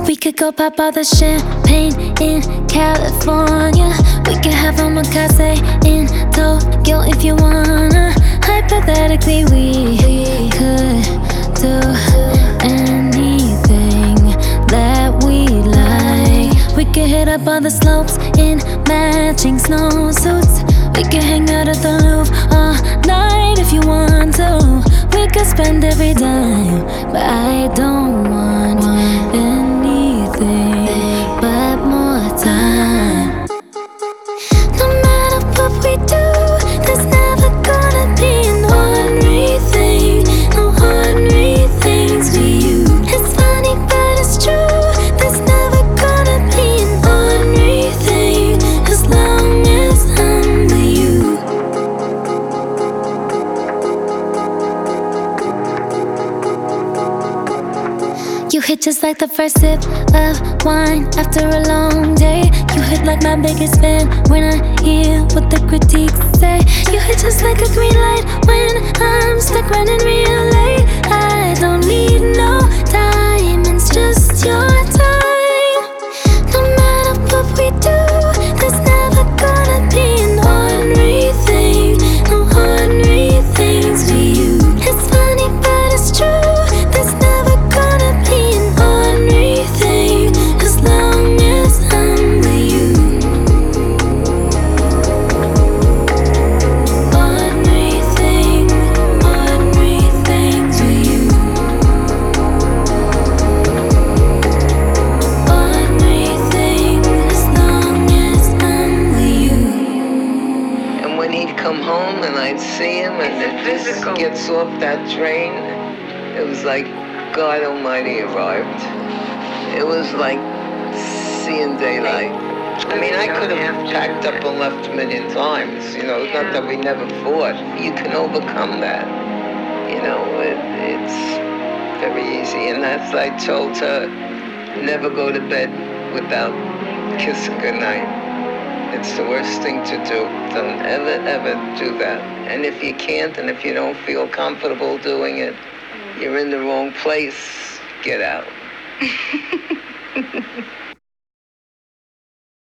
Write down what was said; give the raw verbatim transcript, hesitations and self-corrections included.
We could go pop all the champagne in California. We could have omakase in Tokyo if you wanna. Hypothetically, we could do anything that we like. We could hit up all the slopes in matching snowsuits. We could hang out at the Louvre all night if you want to. We could spend every dime, but I don't want anything but more time. No matter what we do, there's never gonna be an ordinary thing. No ordinary things for you. It's funny but it's true. There's never gonna be an ordinary thing as long as I'm with you. You hit just like the first sip of wine after a long day. You hit like my biggest fan when I hear what the critiques say. You hit just like a green light when I'm stuck running real late. I don't need no diamonds, just your time. No matter what we do, there's never gonna be an ordinary thing. No ordinary things for you. It's funny but it's true. There's never gonna be an ordinary thing as long as I'm with you. Ordinary thing, ordinary things with you. Ordinary thing as long as I'm with you. And when he'd come home and I'd see him and it just gets off that train, it was like God Almighty arrived. It was like seeing daylight. I mean, I could have packed up and left a million times, you know, it's not that we never fought. You can overcome that, you know, it, it's very easy. And as I told her, never go to bed without kissing goodnight. It's the worst thing to do. Don't ever, ever do that. And if you can't, and if you don't feel comfortable doing it, you're in the wrong place. Get out.